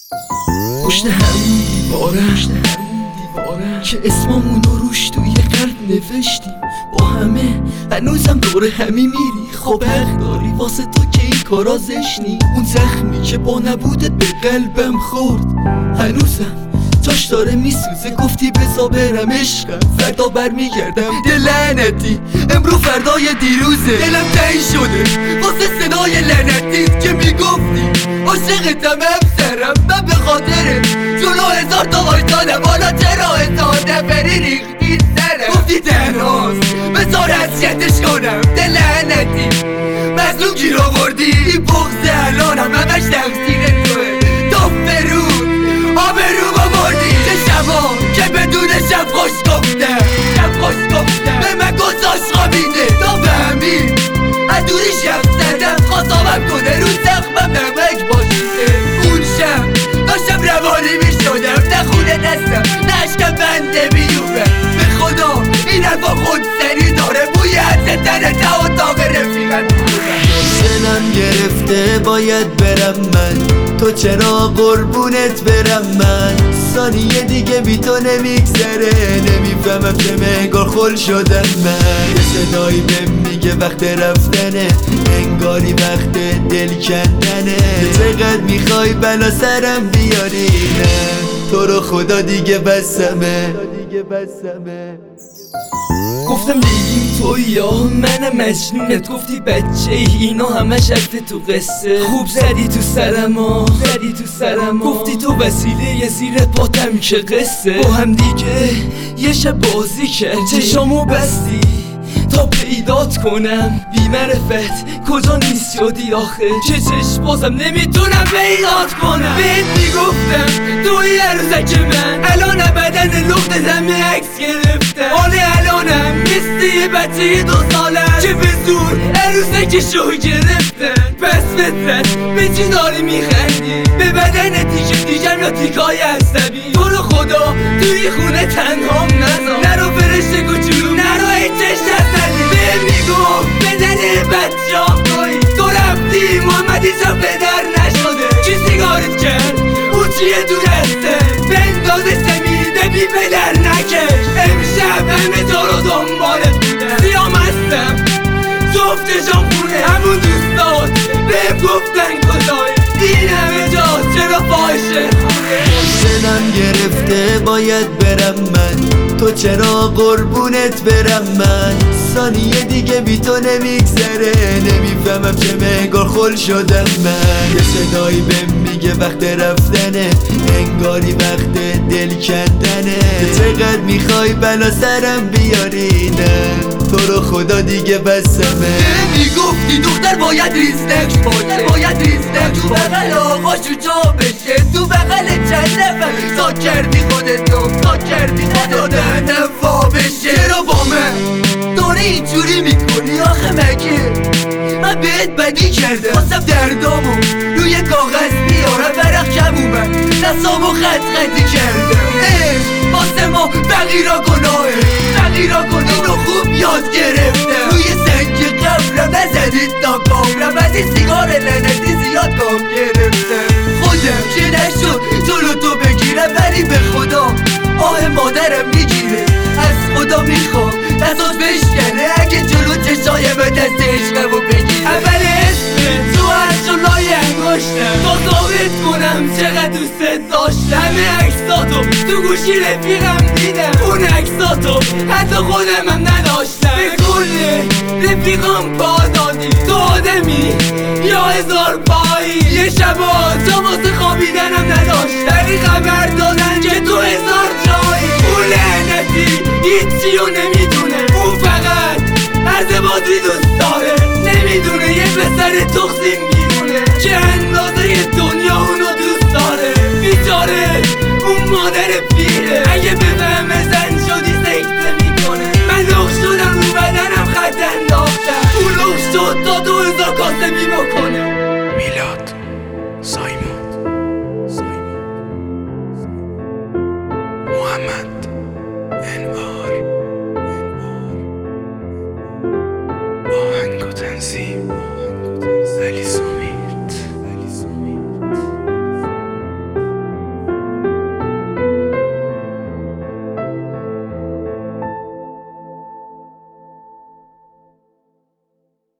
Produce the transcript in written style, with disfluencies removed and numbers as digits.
پشت همون دیوارم که اسممونو روش توی قلب نوشتیم با همه، هنوزم دور همی میری. خب حق داری واسه تو که این کارا زشنی. اون زخمی که با نبودت به قلبم خورد هنوزم جاش داره میسوزه. گفتی بزا برم عشقم فردا برمیگردم. دل لعنتی امرو فردای دیروزه. دلم تنگ شده واسه صدای لعنتیت که میگفتی عاشقتم همسرم. من به خاطر جلو هزار تا وایسادم، حالا چرا هزار نفری ریختی سرم. گفتی تنهاست بذار اذیتش کنم. دل لعنتی مظلوم گیر آوردی. این بغض الانم همش تقصیر توه. تا فرود آبروم آوردی. چه شبا که بدون شب خوش گفتم به من گذاشت خوابیده. تا فهمی از دوری شب زدم خواستامم کنه رو زخمم نمک باشیده. اون شب داشتم روانی میشدم، نه خونه دستم نه اشکم بنده میومد. به خدا این حرفا خودسری داره، بوی عطر تنه تا اتاق رفیقم. دلم گرفته باید برم من، تو چرا قربونت برم من. ثانیه دیگه بی تو نمیگذره، نمیفهمم چه منگار خل شدم من. یه صدایی بهم میگه وقت رفتنه، انگاری وقت دل کندنه. چقدر میخوای بلا سرم بیاری، نه تو رو خدا دیگه بسمه. گفتم لیلیم توی یا منم مجنونت. گفتی بچه اینا همش رفته تو قصه. خوب زدی تو سرم گفتی تو وسیله زیر پاتم که قصه. با هم دیگه یه شب بازی کرد، چشامو بستی تا پیدات کنم. بی معرفت کجا نیست شدی آخه، چه چشم بازم نمیتونم پیدات کنم. بهت میگفتم توی عروسک من، الان بدن لخت دم عکس گرفتم. حالا الانم مثل یه بچه 2 سالم که به زور عروسکشو گرفتن. پس فطرت به چی داری میخندی؟ به بدنتی که دیگم یا تیکای عصبی. تو رو خدا توی خونه تنهام نذار، نرو فرشته کوچولو، نرو ای چشم نزنی. به میگفت بدن بچه‌ام تویی، تو رفتی محمدی جا پدر نشده. کی سیگارت کرد؟ او چیه تو دسته؟ بنداز سمیده بی پدر نکش. امشب همه جا رو دنبالت بودم، سیام هستم جفت جام خونه. همون دوستات بهم گفتن کجایی، این همه جا چرا فاحشه خونه. دلم گرفته باید برم من، تو چرا قربونت برم من. ثانیه دیگه بی تو نمیگذره، نمیفهمم چه منگار خل شدم من. یه صدایی بهم میگه وقت رفتنه، انگاری وقت دل کندنه. چقدر میخوای بلا سرم بیاری، نه تو رو خدا دیگه بسمه. میگفتی دختر باید ریزنک باشه، تو بغل آقاشو جا بشه، تو بغل چند نفر تا کردی خودتو دادنم وا بشه. چرا با من داره اینجوری میکنی آخه مگه من بهت بدی کرده؟ خواستم دردامو روی کاغذ بیارم، ورق کم اومد دستامو خطی کرده. واسه ما فقیرا گناهه، اینو خوب یاد گرفته. روی سنگ قبرم نزدید تا قبرم، از این سیگار لعنتی زیاد کام گرفته. خودم که نشد جلو تو بگیرم، ولی به خدا آه مادرم میگیره. از خدا میخوام دستات بشکنه اگه جلو چشای به دست عشقمو بگیره. اول اسم تو هرشو لای انگشتم تا ثابت کنم چقدر دوست داشتم. همه عکساتو تو گوشی رفیقم دیدم، اون عکساتو حتی خودم هم نداشتم. به کل رفیقام پا دادی، تو آدمی یا 1000 پایی. یه شبا جا واسه خوابیدنم نداشت، ولی خبر دادن که تو 1000 جایی. اون لعنتی هیچیو نمیدونه، اون فقط عرض بازی دوست داره. نمیدونه یه پسر تخصیم بیرونه که اندازه دنیا اونو دوست داره. بیچاره اون مادر پیره، اگه بفهمه زن شدی سکته میکنه. من لخ شدم رو بدنم خط انداختم، اون لخ شد تا 2000 کاسبی بکنه. میلاد سایمون